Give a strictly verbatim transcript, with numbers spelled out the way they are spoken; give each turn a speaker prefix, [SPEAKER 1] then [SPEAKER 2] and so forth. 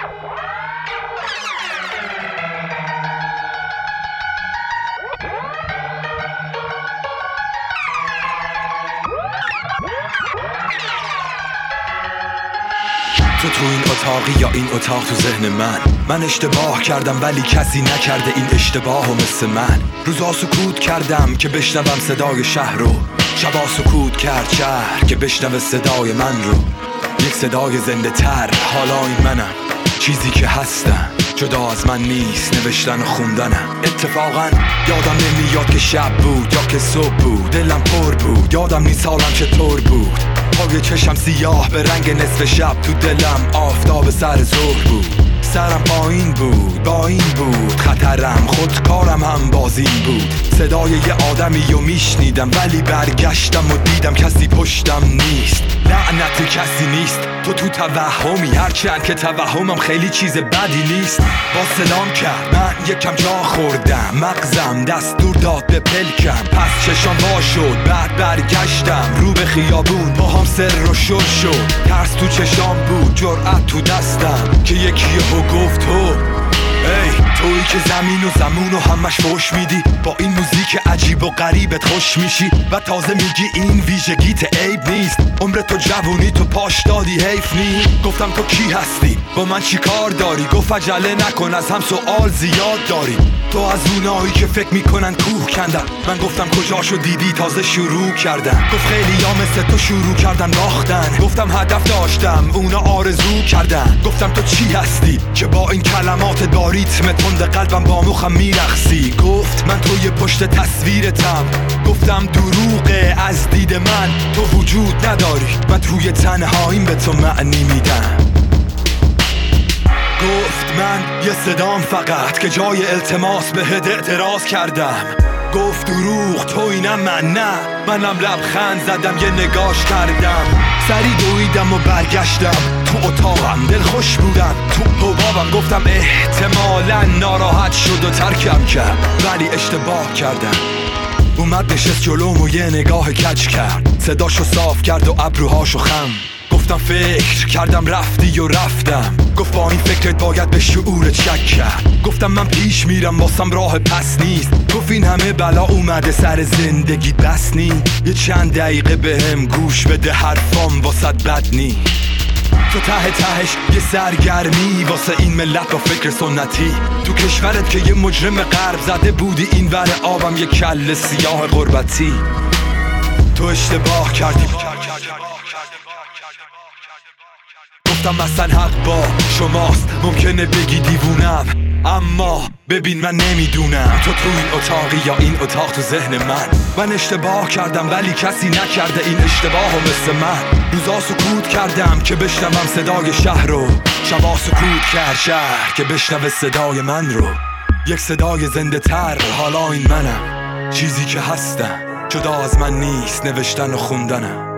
[SPEAKER 1] تو تو این اتاقی یا این اتاق تو ذهن من من اشتباه کردم ولی کسی نکرده این اشتباه و مثل من روزا سکوت کردم که بشنوم صدای شهر رو شبا سکوت کرد شهر که بشنوه صدای من رو یک صدای زنده تر حالا این منم چیزی که هستم جدا از من نیست نوشتن و خوندنم اتفاقا یادم نمیاد که شب بود یا که صبح بود دلم پر بود یادم نیست حالم چطور بود پای چشم سیاه به رنگ نصف شب تو دلم آفتاب سر ظهر بود سرم پایین بود با این بود خطرم خودکارم هم بازین بود صدای یه آدمی رو میشنیدم ولی برگشتم و دیدم کسی پشتم نیست لعنت کسی نیست تو تو توهمی هرچند که توهمم خیلی چیز بدی نیست با سلام کرد من یکم جا خوردم مغزم دستور داد به پلکم پس چشام وا شد بعد برگشتم رو به خیابون با هم سر و شل شد ترس تو چشام بود جرأت تو دستم که یکی یهو گفت تو ای تویی که زمین و زمون و همش فوش میدی با این موزیک عجیب و غریبت خوش میشی و تازه میگی این ویژگیت عیب نیست عمر تو جوونی تو پاش دادی حیف نی گفتم تو کی هستی با من چی کار داری گفت عجله نکن از هم سوال زیاد داری تو از اونایی که فکر میکنن کوه کندن من گفتم کجاشو دیدی تازه شروع کردن گفت خیلی یا مثل تو شروع کردن باختن گفتم هدف داشتم اونا آرزو کردن گفتم تو چی هستی که با این کلمات داری ریتم تند قلبم با مخم میرقصی گفت من توی پشت تصویرتم گفتم دروغه از دید من تو وجود نداری من توی تنهاییم به تو معنی میدم گفت من یه صدام فقط که جای التماس بهت اعتراض کردم گفت دروغ تو اینم من نه منم لبخند زدم یه نگاش کردم سری دویدم و برگشتم تو اتاقم دل خوش بودم تو حبابم گفتم احتمالا ناراحت شد و ترکم کرد ولی اشتباه کردم اومد نشست جلوم و یه نگاه کج کرد صداشو صاف کرد و ابروهاشو خم گفتم فکر کردم رفتی و رفتم گفت با این فکرت باید به شعورت شک کرد گفتم من پیش میرم واسم راه پس نیست گفت این همه بلا اومده سر زندگی بس نی یه چند دقیقه بهم گوش بده حرفام واسد بد نی تو ته تهش یه سرگرمی واسه این ملت با فکر سنتی تو کشورت که یه مجرم غرب زده بودی این ور آبم یه کل سیاه غربتی تو اشتباه کردی گفتم مثلا حق با شماست ممکنه بگی دیوونم اما ببین من نمیدونم تو تو این اتاقی یا این اتاق تو ذهن من من اشتباه کردم ولی کسی نکرده این اشتباه و مثل من روزا سکوت کردم که بشنوم صدای شهر رو شبا سکوت کرد شهر که بشنوه صدای من رو یک صدای زنده تر حالا این منم چیزی که هستم جدا از من نیست نوشتن و خوندنم